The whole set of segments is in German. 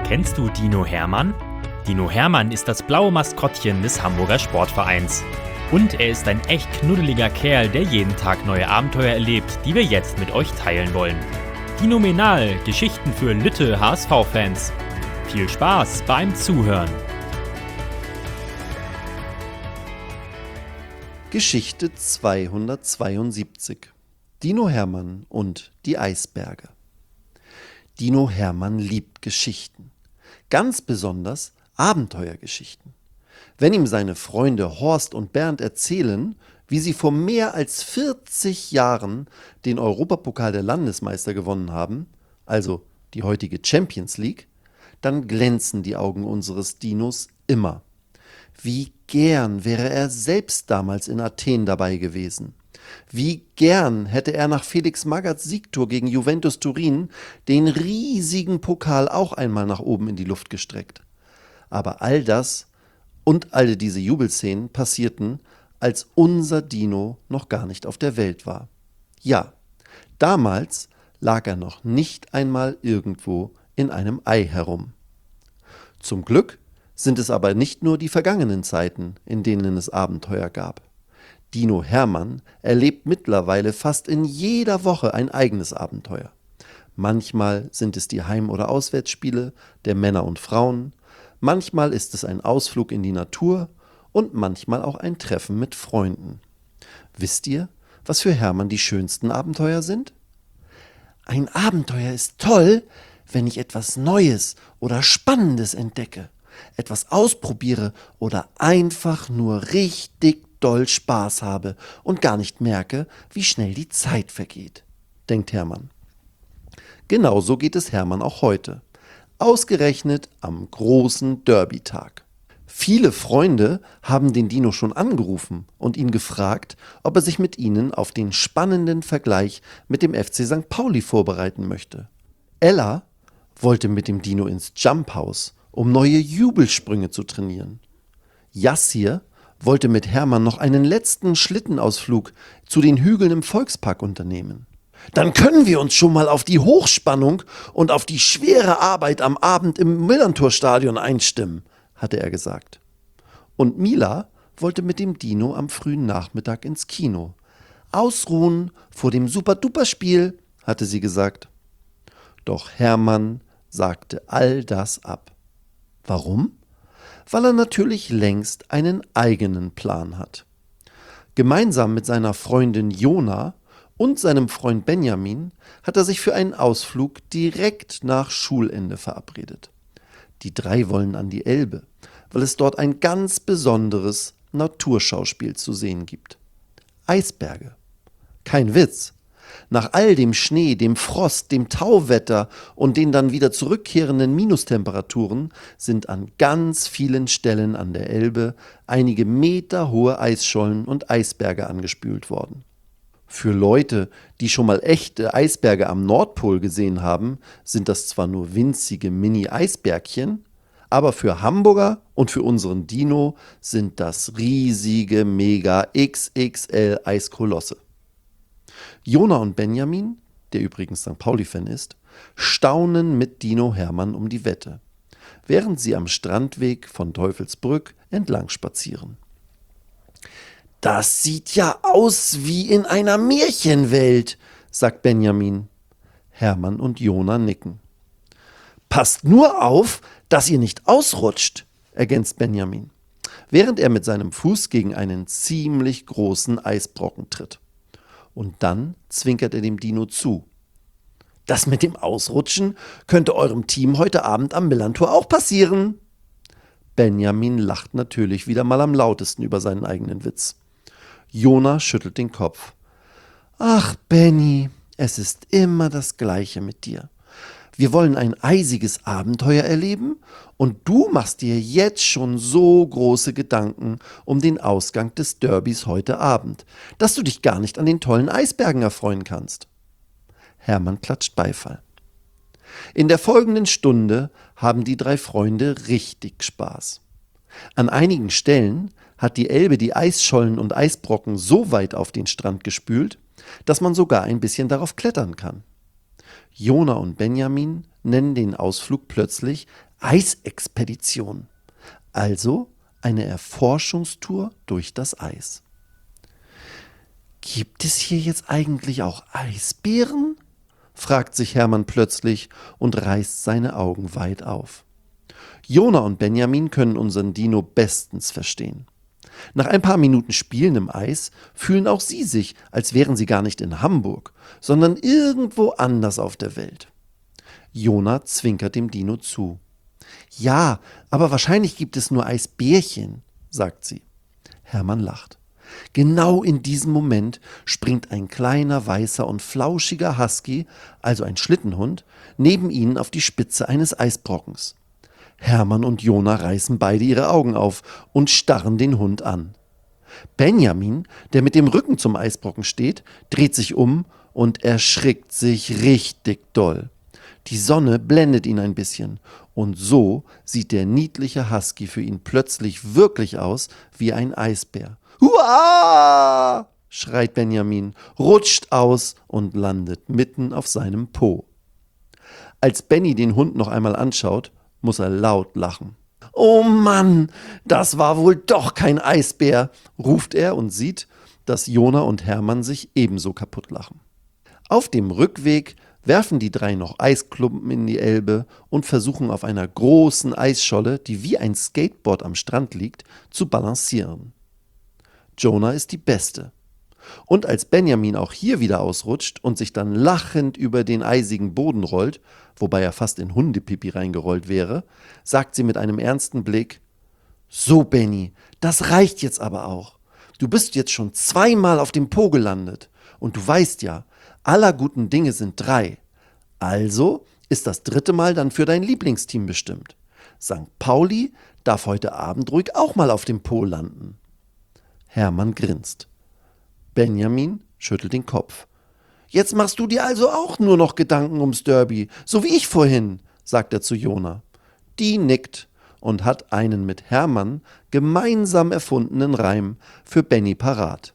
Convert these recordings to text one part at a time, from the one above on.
Kennst du Dino Hermann? Dino Hermann ist das blaue Maskottchen des Hamburger Sportvereins. Und er ist ein echt knuddeliger Kerl, der jeden Tag neue Abenteuer erlebt, die wir jetzt mit euch teilen wollen. Dinomenal, Geschichten für Lütte HSV-Fans. Viel Spaß beim Zuhören. Geschichte 272. Dino Hermann und die Eisberge. Dino Hermann liebt Geschichten. Ganz besonders Abenteuergeschichten. Wenn ihm seine Freunde Horst und Bernd erzählen, wie sie vor mehr als 40 Jahren den Europapokal der Landesmeister gewonnen haben, also die heutige Champions League, dann glänzen die Augen unseres Dinos immer. Wie gern wäre er selbst damals in Athen dabei gewesen. Wie gern hätte er nach Felix Magatts Siegtor gegen Juventus Turin den riesigen Pokal auch einmal nach oben in die Luft gestreckt. Aber all das und all diese Jubelszenen passierten, als unser Dino noch gar nicht auf der Welt war. Ja, damals lag er noch nicht einmal irgendwo in einem Ei herum. Zum Glück sind es aber nicht nur die vergangenen Zeiten, in denen es Abenteuer gab. Dino Hermann erlebt mittlerweile fast in jeder Woche ein eigenes Abenteuer. Manchmal sind es die Heim- oder Auswärtsspiele der Männer und Frauen, manchmal ist es ein Ausflug in die Natur und manchmal auch ein Treffen mit Freunden. Wisst ihr, was für Hermann die schönsten Abenteuer sind? Ein Abenteuer ist toll, wenn ich etwas Neues oder Spannendes entdecke, etwas ausprobiere oder einfach nur richtig doll Spaß habe und gar nicht merke, wie schnell die Zeit vergeht, denkt Hermann. Genauso geht es Hermann auch heute. Ausgerechnet am großen Derby-Tag. Viele Freunde haben den Dino schon angerufen und ihn gefragt, ob er sich mit ihnen auf den spannenden Vergleich mit dem FC St. Pauli vorbereiten möchte. Ella wollte mit dem Dino ins Jump House, um neue Jubelsprünge zu trainieren. Yassir wollte mit Hermann noch einen letzten Schlittenausflug zu den Hügeln im Volkspark unternehmen. Dann können wir uns schon mal auf die Hochspannung und auf die schwere Arbeit am Abend im Millerntor-Stadion einstimmen, hatte er gesagt. Und Mila wollte mit dem Dino am frühen Nachmittag ins Kino. Ausruhen vor dem Super-Duper-Spiel, hatte sie gesagt. Doch Hermann sagte all das ab. Warum? Weil er natürlich längst einen eigenen Plan hat. Gemeinsam mit seiner Freundin Jona und seinem Freund Benjamin hat er sich für einen Ausflug direkt nach Schulende verabredet. Die drei wollen an die Elbe, weil es dort ein ganz besonderes Naturschauspiel zu sehen gibt. Eisberge. Kein Witz. Nach all dem Schnee, dem Frost, dem Tauwetter und den dann wieder zurückkehrenden Minustemperaturen sind an ganz vielen Stellen an der Elbe einige meterhohe Eisschollen und Eisberge angespült worden. Für Leute, die schon mal echte Eisberge am Nordpol gesehen haben, sind das zwar nur winzige Mini-Eisbergchen, aber für Hamburger und für unseren Dino sind das riesige Mega-XXL-Eiskolosse. Jona und Benjamin, der übrigens St. Pauli-Fan ist, staunen mit Dino Hermann um die Wette, während sie am Strandweg von Teufelsbrück entlang spazieren. Das sieht ja aus wie in einer Märchenwelt, sagt Benjamin. Hermann und Jona nicken. Passt nur auf, dass ihr nicht ausrutscht, ergänzt Benjamin, während er mit seinem Fuß gegen einen ziemlich großen Eisbrocken tritt. Und dann zwinkert er dem Dino zu. Das mit dem Ausrutschen könnte eurem Team heute Abend am Millerntor auch passieren. Benjamin lacht natürlich wieder mal am lautesten über seinen eigenen Witz. Jona schüttelt den Kopf. Ach, Benny, es ist immer das Gleiche mit dir. Wir wollen ein eisiges Abenteuer erleben und du machst dir jetzt schon so große Gedanken um den Ausgang des Derbys heute Abend, dass du dich gar nicht an den tollen Eisbergen erfreuen kannst. Hermann klatscht Beifall. In der folgenden Stunde haben die drei Freunde richtig Spaß. An einigen Stellen hat die Elbe die Eisschollen und Eisbrocken so weit auf den Strand gespült, dass man sogar ein bisschen darauf klettern kann. Jona und Benjamin nennen den Ausflug plötzlich Eisexpedition, also eine Erforschungstour durch das Eis. Gibt es hier jetzt eigentlich auch Eisbären? Fragt sich Hermann plötzlich und reißt seine Augen weit auf. Jona und Benjamin können unseren Dino bestens verstehen. Nach ein paar Minuten Spielen im Eis fühlen auch sie sich, als wären sie gar nicht in Hamburg, sondern irgendwo anders auf der Welt. Jona zwinkert dem Dino zu. Ja, aber wahrscheinlich gibt es nur Eisbärchen, sagt sie. Hermann lacht. Genau in diesem Moment springt ein kleiner, weißer und flauschiger Husky, also ein Schlittenhund, neben ihnen auf die Spitze eines Eisbrockens. Hermann und Jona reißen beide ihre Augen auf und starren den Hund an. Benjamin, der mit dem Rücken zum Eisbrocken steht, dreht sich um und erschrickt sich richtig doll. Die Sonne blendet ihn ein bisschen und so sieht der niedliche Husky für ihn plötzlich wirklich aus wie ein Eisbär. Huah! Schreit Benjamin, rutscht aus und landet mitten auf seinem Po. Als Benny den Hund noch einmal anschaut, muss er laut lachen. Oh Mann, das war wohl doch kein Eisbär, ruft er und sieht, dass Jona und Hermann sich ebenso kaputt lachen. Auf dem Rückweg werfen die drei noch Eisklumpen in die Elbe und versuchen auf einer großen Eisscholle, die wie ein Skateboard am Strand liegt, zu balancieren. Jona ist die Beste. Und als Benjamin auch hier wieder ausrutscht und sich dann lachend über den eisigen Boden rollt, wobei er fast in Hundepipi reingerollt wäre, sagt sie mit einem ernsten Blick: So, Benny, das reicht jetzt aber auch. Du bist jetzt schon 2-mal auf dem Po gelandet. Und du weißt ja, aller guten Dinge sind 3. Also ist das 3. Mal dann für dein Lieblingsteam bestimmt. St. Pauli darf heute Abend ruhig auch mal auf dem Po landen. Hermann grinst. Benjamin schüttelt den Kopf. Jetzt machst du dir also auch nur noch Gedanken ums Derby, so wie ich vorhin, sagt er zu Jona. Die nickt und hat einen mit Hermann gemeinsam erfundenen Reim für Benny parat.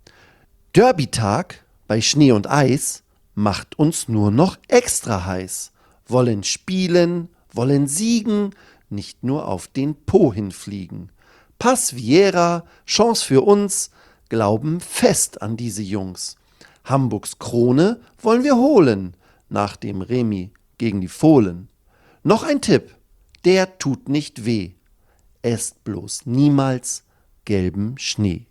Derbytag bei Schnee und Eis macht uns nur noch extra heiß. Wollen spielen, wollen siegen, nicht nur auf den Po hinfliegen. Pass Viera, Chance für uns, glauben fest an diese Jungs. Hamburgs Krone wollen wir holen, nach dem Remis gegen die Fohlen. Noch ein Tipp, der tut nicht weh. Esst bloß niemals gelben Schnee.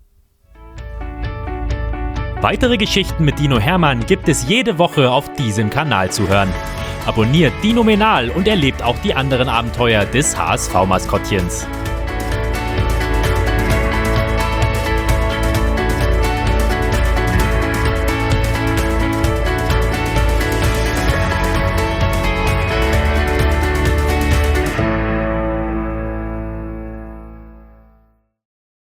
Weitere Geschichten mit Dino Hermann gibt es jede Woche auf diesem Kanal zu hören. Abonniert Dinomenal und erlebt auch die anderen Abenteuer des HSV-Maskottchens.